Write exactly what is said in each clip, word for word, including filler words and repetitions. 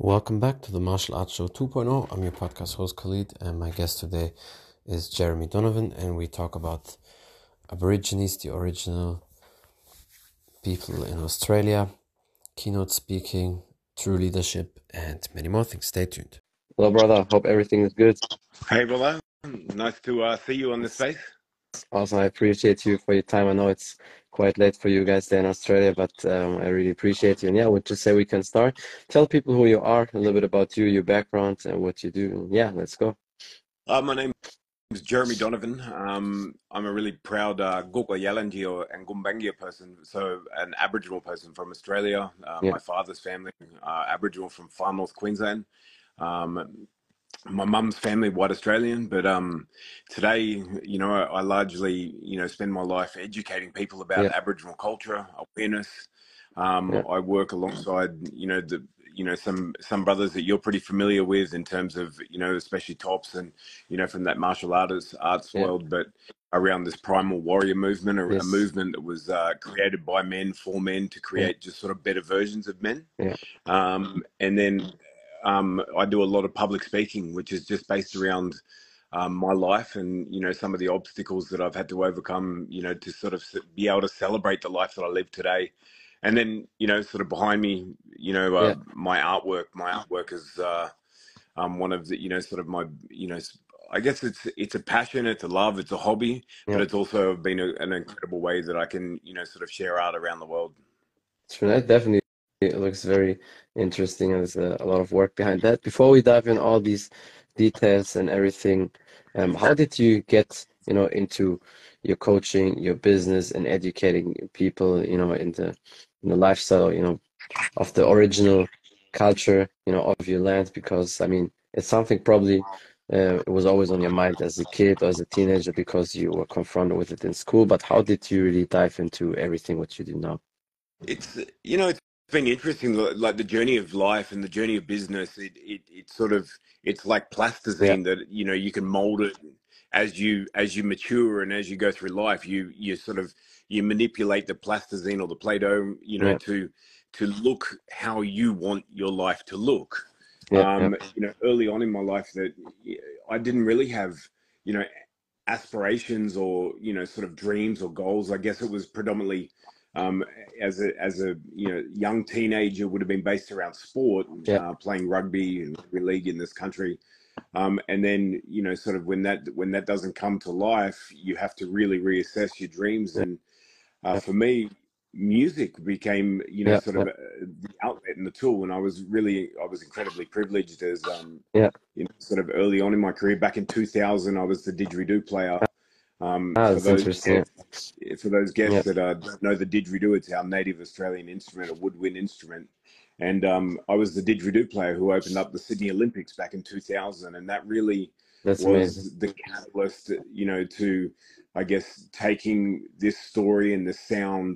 Welcome back to the Martial Arts Show 2.0. I'm your podcast host Khalid, and my guest today is Jeremy Donovan, and we talk about Aborigines, the original people in Australia, keynote speaking, true leadership, and many more things. Stay tuned. Hello, brother. Hope everything is good. Hey, brother. Nice to uh, see you on this It's space. awesome. I appreciate you for your time. I know it's quite late for you guys there in Australia, but um, I really appreciate you. And yeah, I would just say we can start. Tell people who you are, a little bit about you, your background, and what you do. Yeah, let's go. Uh, my name is Jeremy Donovan. Um, I'm a really proud uh, Gulka Yalanji or and Gumbaynggirr person, so an Aboriginal person from Australia. Uh, Yeah, my father's family, uh, Aboriginal from far north Queensland. Um, my mum's family, white Australian, but um, today, you know, I, I largely, you know, spend my life educating people about yeah, Aboriginal culture, awareness. Um, yeah, I work alongside, you know, the, you know, some some brothers that you're pretty familiar with in terms of, you know, especially Tops and, you know, from that martial arts arts yeah, world, but around this primal warrior movement, a, a yes, movement that was uh, created by men for men to yeah, create just sort of better versions of men. yeah, Um, and then um, I do a lot of public speaking, which is just based around um, my life and, you know, some of the obstacles that I've had to overcome, you know, to sort of be able to celebrate the life that I live today. And then, you know, sort of behind me, you know, uh, yeah, my artwork, my artwork is uh, um, one of the, you know, sort of my, you know, I guess it's it's a passion, it's a love, it's a hobby, but yeah. it's also been a, an incredible way that I can, you know, sort of share art around the world. So that definitely it looks very interesting, and there's a, a lot of work behind that. Before we dive in all these details and everything, um, how did you get, you know, into your coaching, your business, and educating people, you know, in the in the lifestyle, you know, of the original culture, you know, of your land? Because I mean, it's something probably uh, it was always on your mind as a kid or as a teenager because you were confronted with it in school. But how did you really dive into everything what you do now? It's, you know, it's been interesting, li- like the journey of life and the journey of business. It, it, it sort of, it's like Yeah, plasticine that, you know, you can mold it as you, as you mature and as you go through life, you, you sort of, you manipulate the plasticine or the Play-Doh, you know, yeah, to, to look how you want your life to look. yeah, yeah, Um, you know, early on in my life that I didn't really have, you know, aspirations or, you know, sort of dreams or goals. I guess it was predominantly um, as a as a you know young teenager would have been based around sport, yeah, uh, playing rugby and rugby league in this country. Um, and then you know sort of when that when that doesn't come to life, you have to really reassess your dreams. yeah, And uh, yeah, for me, music became you know yeah, sort yeah, of uh, the outlet and the tool. And I was really I was incredibly privileged as um, yeah. you know sort of early on in my career. Back in two thousand, I was the didgeridoo player. Um, Ah, for that's those interesting. Yeah, for those guests yeah, that uh, don't know the didgeridoo, it's our native Australian instrument, a woodwind instrument. And um, I was the didgeridoo player who opened up the Sydney Olympics back in two thousand, and that really that's amazing. was the catalyst, you know, to I guess taking this story and the sound,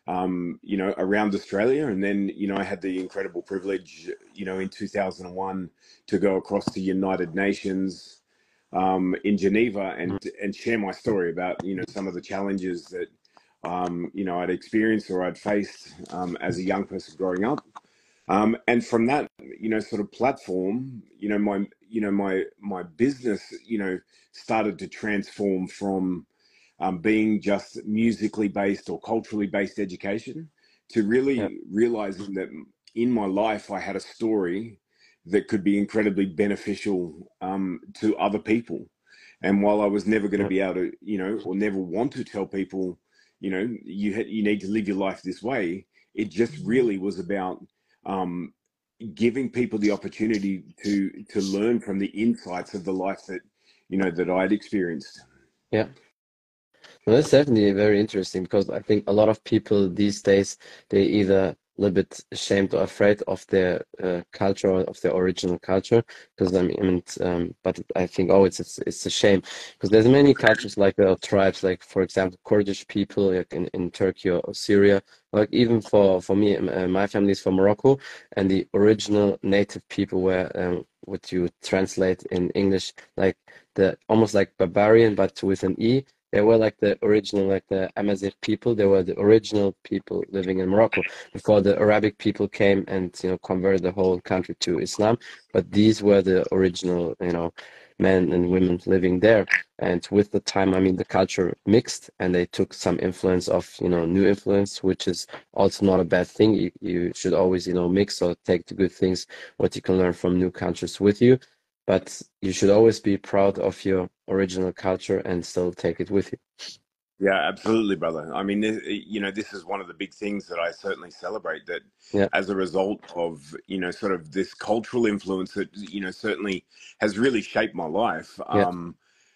um, you know, around Australia. And then, you know, I had the incredible privilege, you know, in two thousand one to go across to United Nations um, in Geneva Mhm. and and share my story about you know some of the challenges that um, you know I'd experienced or I'd faced um, as a young person growing up. Um, and from that you know sort of platform, you know my you know my my business you know started to transform from um, being just musically based or culturally based education to Yeah, really realizing that in my life I had a story that could be incredibly beneficial um, to other people. And while I was never going to yeah, be able to, you know, or never want to tell people, you know, you ha- you need to live your life this way, it just really was about um, giving people the opportunity to to learn from the insights of the life that you know that I'd experienced. yeah. Well, that's definitely very interesting because I think a lot of people these days they either a little bit ashamed or afraid of their uh, culture or of their original culture because I mean, I mean, um, but I think oh it's it's, it's a shame because there's many cultures like uh, tribes like for example Kurdish people like in, in Turkey or, or Syria like even for for me uh, my family is from Morocco and the original native people were um, what you translate in English like the almost like barbarian but with an E They were like the original, like the Amazigh people. They were the original people living in Morocco before the Arabic people came and, you know, converted the whole country to Islam. But these were the original, you know, men and women living there. And with the time, I mean, the culture mixed and they took some influence of, you know, new influence, which is also not a bad thing. You, you should always, you know, mix or take the good things, what you can learn from new countries with you. But you should always be proud of your original culture and still take it with you. Yeah, absolutely, brother. I mean, this, you know, this is one of the big things that I certainly celebrate, that Yeah, as a result of, you know, sort of this cultural influence that, you know, certainly has really shaped my life. yeah, Um,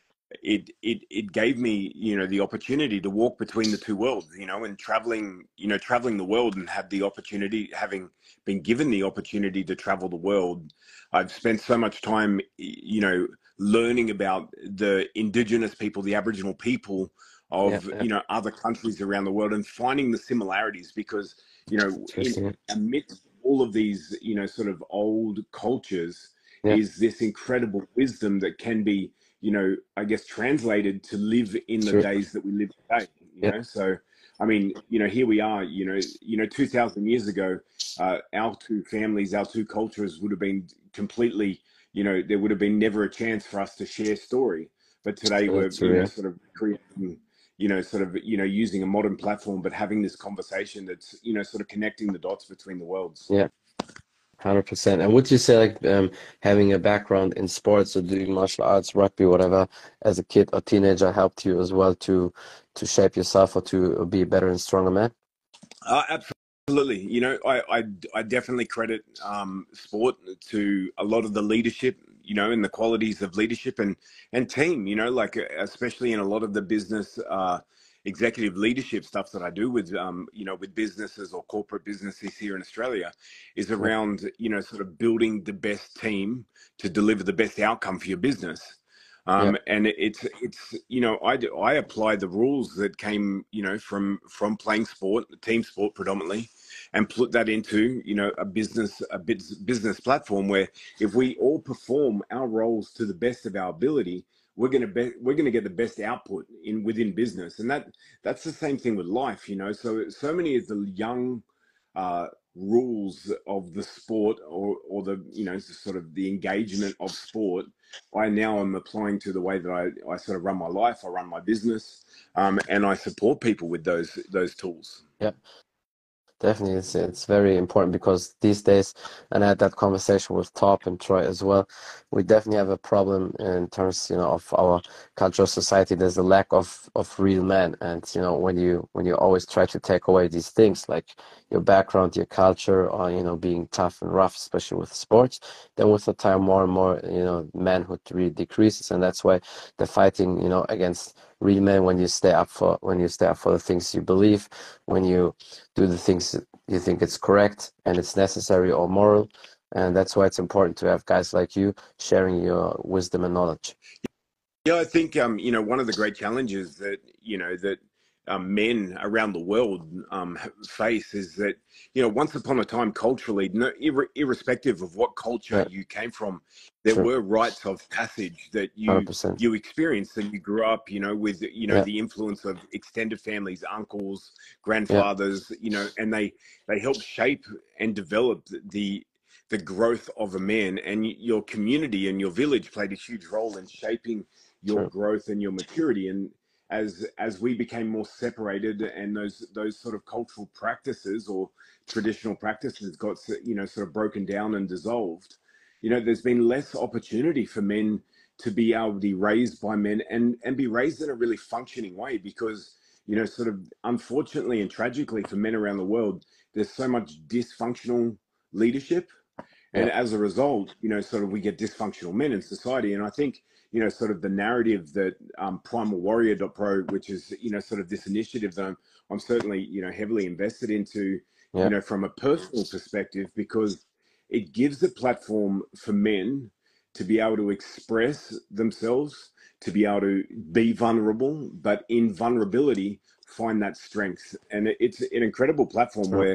it it it gave me, you know, the opportunity to walk between the two worlds, you know, and traveling, you know, traveling the world and have the opportunity, having been given the opportunity to travel the world. I've spent so much time, you know, learning about the indigenous people, the Aboriginal people yeah, of, yeah. you know, other countries around the world, and finding the similarities, because, you know, in Interesting. amidst all of these, you know, sort of old cultures Yeah, is this incredible wisdom that can be, you know, I guess translated to live in the true. days that we live today, you Yeah, know. So, I mean, you know, here we are, you know, you know, two thousand years ago, uh, our two families, our two cultures would have been completely, you know, there would have been never a chance for us to share story. But today so we're, that's you know, true. sort of creating, you know, sort of, you know, using a modern platform, but having this conversation that's, you know, sort of connecting the dots between the worlds. Yeah, one hundred percent. And would you say like um, having a background in sports or doing martial arts, rugby, whatever, as a kid or teenager helped you as well to to shape yourself or to be a better and stronger man? Uh, absolutely. You know, I, I, I definitely credit um, sport to a lot of the leadership, you know, and the qualities of leadership and, and team, you know, like uh, especially in a lot of the business uh, executive leadership stuff that I do with, um, you know, with businesses or corporate businesses here in Australia is Yeah, around, you know, sort of building the best team to deliver the best outcome for your business. yeah, Um, and it's it's you know I do, I apply the rules that came, you know, from from playing sport, team sport predominantly, and put that into, you know, a business a bus- business platform where if we all perform our roles to the best of our ability, we're gonna be, we're gonna get the best output in within business, and that that's the same thing with life, you know. So so many of the young uh, rules of the sport, or or the, you know, sort of the engagement of sport, I now am applying to the way that I, I sort of run my life, I run my business, um, and I support people with those those tools. yeah. Definitely, it's it's very important because these days, and I had that conversation with Top and Troy as well. We definitely have a problem in terms, you know, of our cultural society. There's a lack of of real men, and you know, when you when you always try to take away these things like your background, your culture, or you know, being tough and rough, especially with sports, then with the time, more and more, you know, manhood really decreases, and that's why the fighting, you know, against real men when you stay up for when you stay up for the things you believe, when you do the things that you think it's correct and it's necessary or moral. And that's why it's important to have guys like you sharing your wisdom and knowledge. Yeah, I think um, you know, one of the great challenges that, you know, that um, men around the world um, face is that, you know, once upon a time, culturally, no, ir irrespective of what culture Yeah, you came from, there true. were rites of passage that you one hundred percent. you experienced, and you grew up, you know, with, you know, Yeah, the influence of extended families, uncles, yeah, grandfathers, you know, and they they help shape and develop the the growth of a man, and your community and your village played a huge role in shaping your true. growth and your maturity. And as as we became more separated, and those those sort of cultural practices or traditional practices got, you know, sort of broken down and dissolved, you know, there's been less opportunity for men to be able to be raised by men and and be raised in a really functioning way, because, you know, sort of unfortunately and tragically for men around the world, there's so much dysfunctional leadership, Yeah, and as a result, you know, sort of we get dysfunctional men in society. And I think, you know, sort of the narrative that um, primal warrior dot pro, which is, you know, sort of this initiative that I'm, I'm certainly, you know, heavily invested into, you yeah, know, from a personal perspective, because it gives a platform for men to be able to express themselves, to be able to be vulnerable, but in vulnerability, find that strength. And it's an incredible platform true. where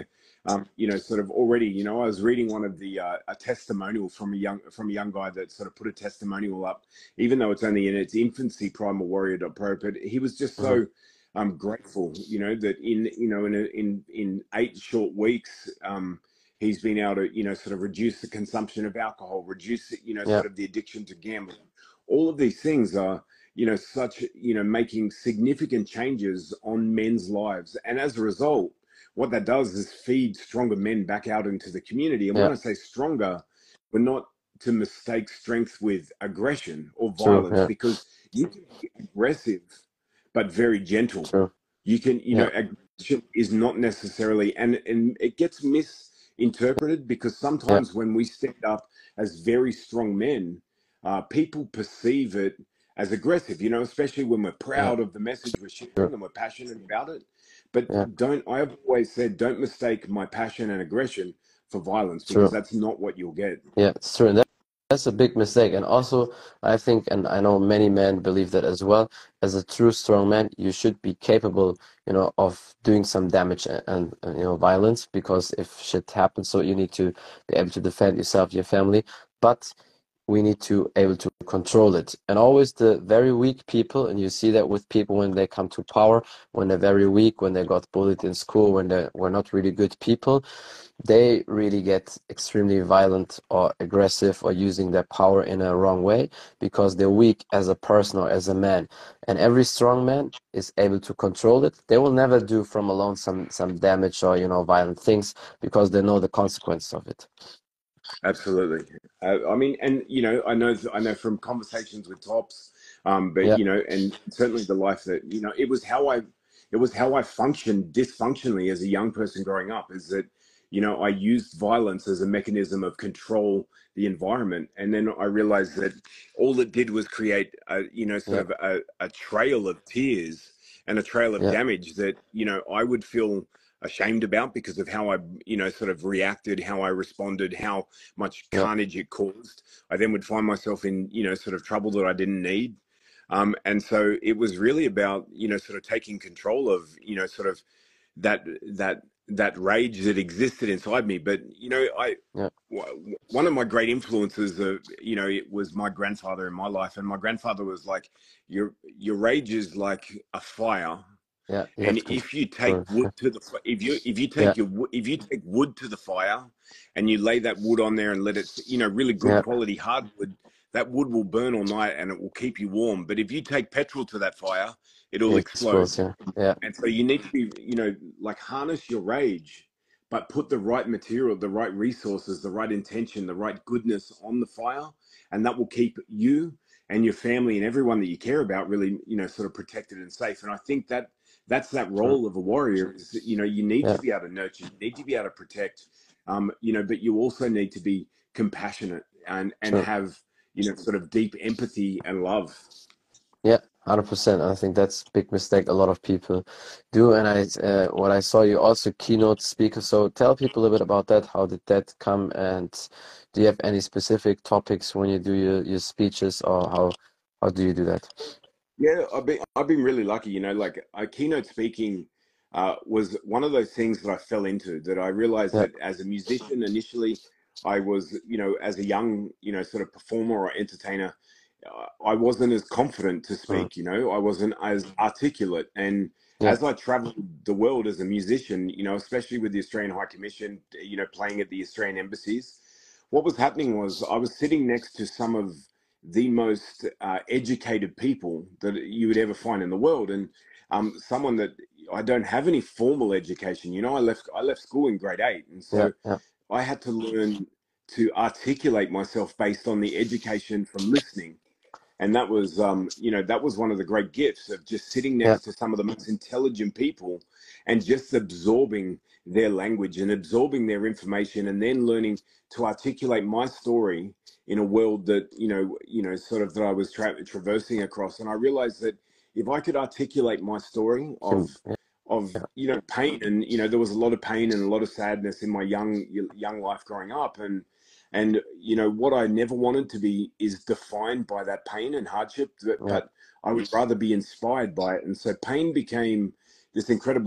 um, you know, sort of already, you know, I was reading one of the uh, a testimonial from a young from a young guy that sort of put a testimonial up, even though it's only in its infancy, primal warrior dot pro, but he was just Mm-hmm. so um, grateful, you know, that in you know in a, in in eight short weeks, um, he's been able to, you know, sort of reduce the consumption of alcohol, reduce, you know, Yeah. sort of the addiction to gambling. All of these things are, you know, such, you know, making significant changes on men's lives, and as a result, what that does is feed stronger men back out into the community. And when Yeah. I say stronger, we're not to mistake strength with aggression or True. violence, Yeah. because you can be aggressive but very gentle. True. You can, you Yeah. know, aggression is not necessarily, and and it gets misinterpreted, because Yeah. sometimes when we stand up as very strong men, uh, people perceive it as aggressive, you know, especially when we're Yeah. proud of the message we're sharing True. and we're passionate about it. But Yeah. don't, I've always said, don't mistake my passion and aggression for violence, because True. that's not what you'll get. Yeah, it's true. And that, that's a big mistake. And also, I think, and I know many men believe that as well, as a true strong man, you should be capable, you know, of doing some damage and, and, and, you know, violence, because if shit happens, so you need to be able to defend yourself, your family. But we need to able to control it. And always the very weak people, and you see that with people when they come to power, when they're very weak, when they got bullied in school, when they were not really good people, they really get extremely violent or aggressive or using their power in a wrong way, because they're weak as a person or as a man. And every strong man is able to control it. They will never do from alone some some damage or, you know, violent things, because they know the consequence of it. Absolutely. Uh, I mean, and you know, I know, I know from conversations with Tops, um, but Yeah, you know, and certainly the life that, you know, it was how I, it was how I functioned dysfunctionally as a young person growing up. Is that, you know, I used violence as a mechanism of control the environment, and then I realized that all it did was create a, you know, sort yeah, of a, a trail of tears and a trail of yeah, damage that, you know, I would feel ashamed about, because of how I, you know, sort of reacted, how I responded, how much yeah, carnage it caused. I then would find myself in, you know, sort of trouble that I didn't need. Um, and so it was really about, you know, sort of taking control of, you know, sort of that, that, that rage that existed inside me. But, you know, I, yeah, one of my great influences, uh, you know, it was my grandfather in my life. And my grandfather was like, your, your rage is like a fire, yeah. You have and to if you take control wood it. to the if you if you Yeah, take your wo- if you take wood to the fire, and you lay that wood on there and let it, you know, really good yeah. quality hardwood, that wood will burn all night and it will keep you warm. But if you take petrol to that fire, it'll It explode. explodes. Yeah, yeah, And so you need to be, you know, like harness your rage, but put the right material, the right resources, the right intention, the right goodness on the fire, and that will keep you and your family and everyone that you care about really, you know, sort of protected and safe. And I think that that's that true. role of a warrior is that, you know, you need Yeah, to be able to nurture, you need to be able to protect, um, you know, but you also need to be compassionate and and true. have, you know, sort of deep empathy and love. Yeah, one hundred percent. I think that's a big mistake a lot of people do. And I, uh, what I saw you also keynote speaker. So tell people a little bit about that. How did that come? And do you have any specific topics when you do your, your speeches, or how how do you do that? Yeah, I've been I've been really lucky, you know, like I keynote speaking uh, was one of those things that I fell into, that I realized Yeah, that as a musician initially, I was, you know, as a young, you know, sort of performer or entertainer, uh, I wasn't as confident to mm, speak, you know, I wasn't as articulate. And yeah, as I traveled the world as a musician, you know, especially with the Australian High Commission, you know, playing at the Australian embassies, what was happening was I was sitting next to some of the most uh, educated people that you would ever find in the world, and um, someone that I don't have any formal education. You know, I left I left school in grade eight, and yeah, so yeah, I had to learn to articulate myself based on the education from listening. And that was, um, you know, that was one of the great gifts of just sitting yeah, next to some of the most intelligent people and just absorbing their language and absorbing their information, and then learning to articulate my story in a world that, you know, you know, sort of that I was tra- traversing across. And I realized that if I could articulate my story of, can, yeah, of, yeah, you know, pain, and, you know, there was a lot of pain and a lot of sadness in my young, young life growing up. And, and, you know, what I never wanted to be is defined by that pain and hardship, but, yeah, but I would rather be inspired by it. And so pain became this incredibly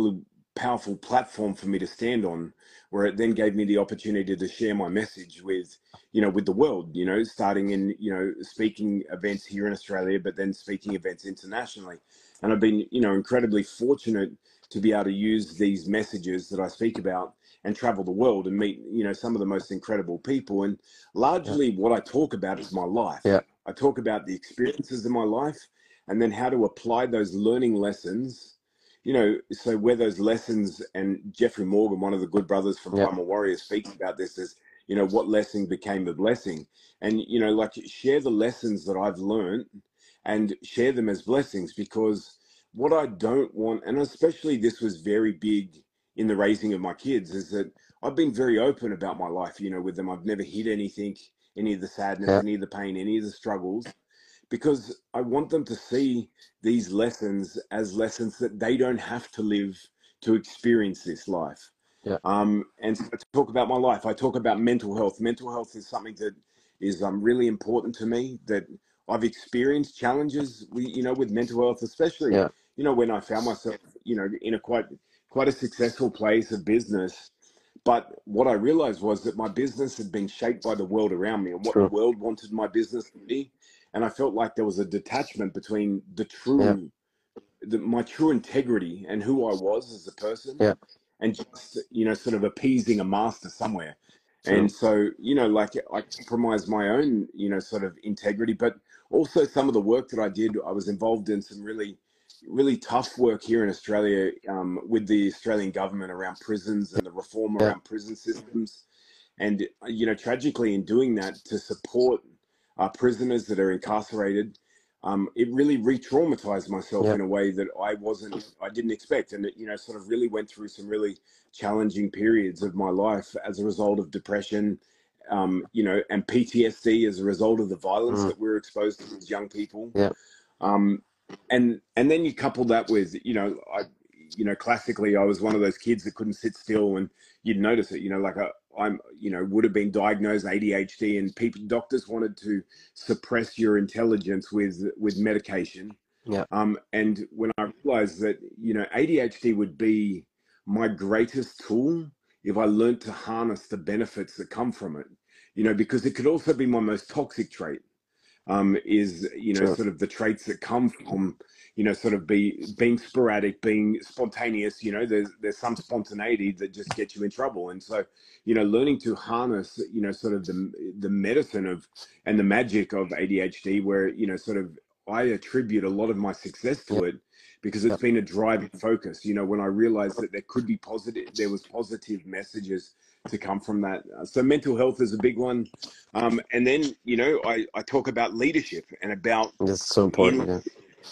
powerful platform for me to stand on, where it then gave me the opportunity to share my message with, you know, with the world, you know, starting in, you know, speaking events here in Australia, but then speaking events internationally. And I've been, you know, incredibly fortunate to be able to use these messages that I speak about and travel the world and meet, you know, some of the most incredible people. And largely what I talk about is my life. Yeah. I talk about the experiences of my life and then how to apply those learning lessons, you know, so where those lessons, and Jeffrey Morgan, one of the good brothers from Yeah. Primal Warrior, speaks about this as, you know, what lesson became a blessing. And, you know, like share the lessons that I've learned and share them as blessings, because what I don't want, and especially this was very big in the raising of my kids, is that I've been very open about my life, you know, with them. I've never hid anything, any of the sadness, Yeah. any of the pain, any of the struggles, because I want them to see these lessons as lessons that they don't have to live to experience this life. Yeah. Um, and so to talk about my life, I talk about mental health. Mental health is something that is um, really important to me, that I've experienced challenges, we, you know, with mental health, especially, Yeah. you know, when I found myself, you know, in a quite, quite a successful place of business. But what I realized was that my business had been shaped by the world around me and what True. the world wanted my business to be. And I felt like there was a detachment between the Yeah. true, the, my true integrity and who I was as a person, Yeah. and just, you know, sort of appeasing a master somewhere. True. And so, you know, like I compromised my own, you know, sort of integrity, but also some of the work that I did, I was involved in some really, really tough work here in Australia um, with the Australian government around prisons and the reform Yeah. around prison systems. And, you know, tragically in doing that to support uh, prisoners that are incarcerated, um, it really re-traumatized myself Yeah. in a way that I wasn't, I didn't expect. And, it, you know, sort of really went through some really challenging periods of my life as a result of depression, um, you know, and P T S D as a result of the violence Mm. that we're exposed to as young people. Yeah. Um, and, and then you couple that with, you know, I, you know, classically, I was one of those kids that couldn't sit still, and you'd notice it, you know, like I, I'm, you know, would have been diagnosed A D H D, and people, doctors wanted to suppress your intelligence with, with medication. Yeah. Um, and when I realized that, you know, A D H D would be my greatest tool if I learned to harness the benefits that come from it, you know, because it could also be my most toxic trait. Um, is, you know, True. sort of the traits that come from, you know, sort of be being sporadic, being spontaneous. You know, there's there's some spontaneity that just gets you in trouble. And so, you know, learning to harness, you know, sort of the the medicine of and the magic of A D H D, where, you know, sort of I attribute a lot of my success Yeah. to it, because it's Yeah. been a driving focus. You know, when I realized that there could be positive, there was positive messages to come from that. Uh, So mental health is a big one. Um, and then, you know, I, I talk about leadership and about That's so important. in, Yeah.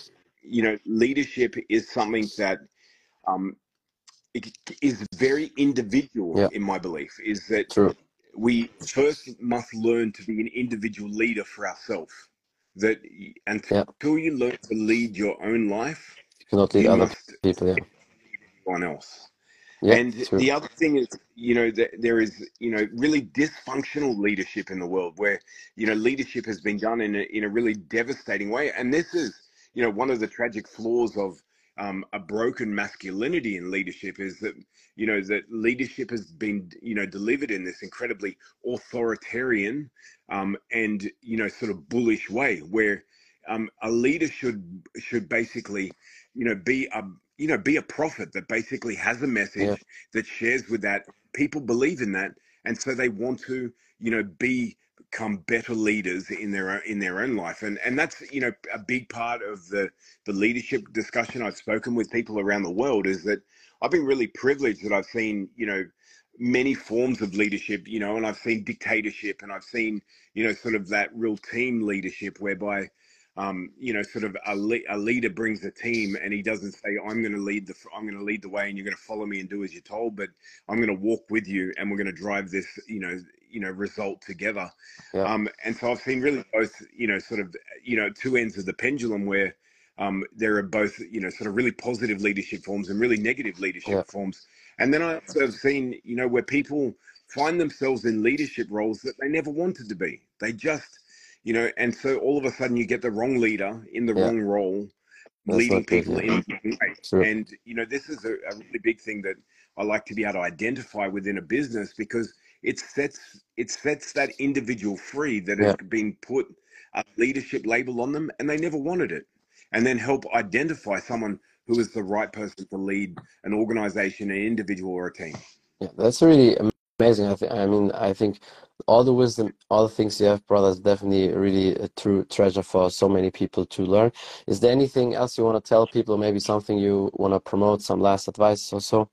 you know, leadership is something that um, it is very individual, Yeah. in my belief, is that True. we first must learn to be an individual leader for ourselves. That Yeah. until you learn to lead your own life, You cannot lead you other must people. Yeah. lead everyone else. Yeah. And True. the other thing is, you know, that there is, you know, really dysfunctional leadership in the world where, you know, leadership has been done in a, in a really devastating way. And this is, you know, one of the tragic flaws of um, a broken masculinity in leadership is that, you know, that leadership has been, you know, delivered in this incredibly authoritarian um, and, you know, sort of bullish way where um, a leader should should basically, you know, be a you know, be a prophet that basically has a Yeah. message that shares with that. People believe in that, and so they want to, you know, be become better leaders in their own, in their own life, and and that's, you know, a big part of the the leadership discussion. I've spoken with people around the world is that I've been really privileged that I've seen, you know, many forms of leadership, you know, and I've seen dictatorship, and I've seen, you know, sort of that real team leadership whereby um, you know, sort of a, le- a leader brings a team, and he doesn't say, I'm going to lead the, I'm going to lead the way and you're going to follow me and do as you're told, but I'm going to walk with you and we're going to drive this, you know, you know, result together. Yeah. Um, and so I've seen really both, you know, sort of, you know, two ends of the pendulum where um, there are both, you know, sort of really positive leadership forms and really negative leadership Yeah. forms. And then I also have seen, you know, where people find themselves in leadership roles that they never wanted to be. They just, you know, and so all of a sudden you get the wrong leader in the Yeah. wrong role, That's leading not good. people Yeah. in. True. And you know, this is a, a really big thing that I like to be able to identify within a business, because it sets it sets that individual free that has Yeah. been put a leadership label on them and they never wanted it, and then help identify someone who is the right person to lead an organization, an individual, or a team. Yeah, that's really amazing. I think, I mean, I think all the wisdom, all the things you have, brother, is definitely really a true treasure for so many people to learn. Is there anything else you want to tell people? Maybe something you want to promote, some last advice or so?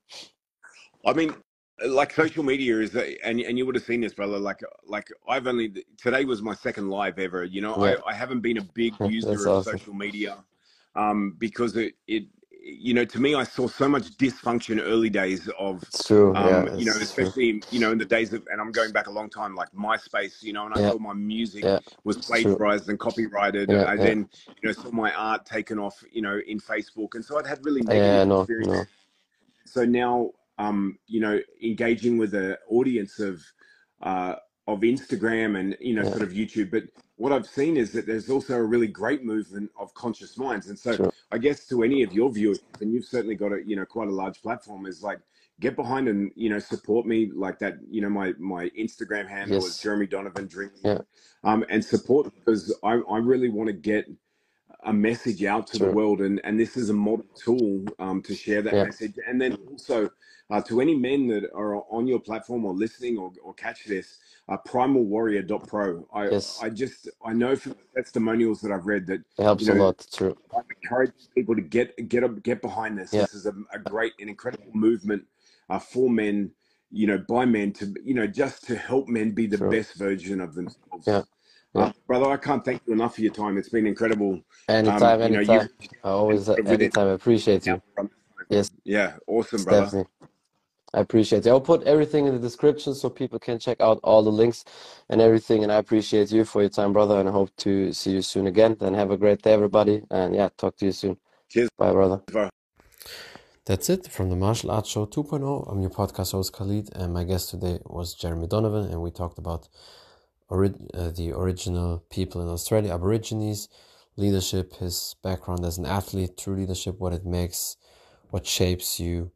I mean, like social media is, a, and and you would have seen this, brother. Like like I've only today was my second live ever. You know, Yeah, I I haven't been a big that's user of awesome. social media, um, because it it you know, to me, I saw so much dysfunction early days of, It's true. Yeah, um, you know, it's true. especially, you know, in the days of, and I'm going back a long time, like MySpace, you know, and I Yeah, saw my music yeah, was it's true. plagiarized and copyrighted. Yeah, I yeah, then, you know, saw my art taken off, you know, in Facebook. And so I'd had really yeah. negative No, experiences. no. So now, um, you know, engaging with an audience of, uh, of Instagram and, you know, Yeah, sort of YouTube. But what I've seen is that there's also a really great movement of conscious minds. And so true. I guess to any of your viewers, and you've certainly got a, you know, quite a large platform, is like, get behind and, you know, support me like that. You know, my, my Instagram handle is Yes. Jeremy Donovan Dream, Yeah, um, and support, because I, I really want to get a message out to the true. world, and and this is a modern tool, um, to share that Yeah, message. And then also, uh, to any men that are on your platform or listening or, or catch this, uh, primal warrior dot pro. I yes. I just I know from the testimonials that I've read that, It you helps a know, lot. True. I'm encouraging people to get get up, get behind this. Yeah, This is a, a great and incredible movement, uh, for men, you know, by men, to, you know, just to help men be the true. best version of Yeah, themselves. yeah. Uh, brother, I can't thank you enough for your time. It's been incredible. Um, Anytime, you know, you've anytime. I always, uh, within anytime. I appreciate an hour you. on this Yes, phone. Yeah, awesome, brother. definitely. I appreciate it. I'll put everything in the description so people can check out all the links and everything. And I appreciate you for your time, brother. And I hope to see you soon again. Then have a great day, everybody. And yeah, talk to you soon. Cheers, Bye, brother. bro. That's it from the Martial Arts Show two point oh. I'm your podcast host Khalid, and my guest today was Jeremy Donovan, and we talked about ori- uh, the original people in Australia, Aborigines, leadership, his background as an athlete, true leadership, what it makes, what shapes you,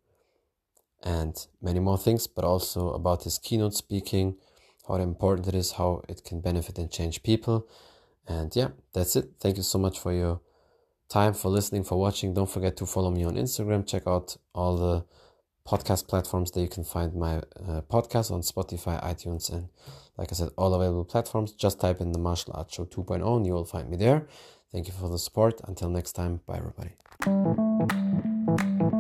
and many more things, but also about his keynote speaking, how important it is, how it can benefit and change people. And yeah, that's it. Thank you so much for your time, for listening, for watching. Don't forget to follow me on Instagram. Check out all the podcast platforms that you can find my uh, podcast on: Spotify, iTunes, and like I said, all available platforms. Just type in the Martial Arts Show two point oh and you will find me there. Thank you for the support. Until next time, bye everybody.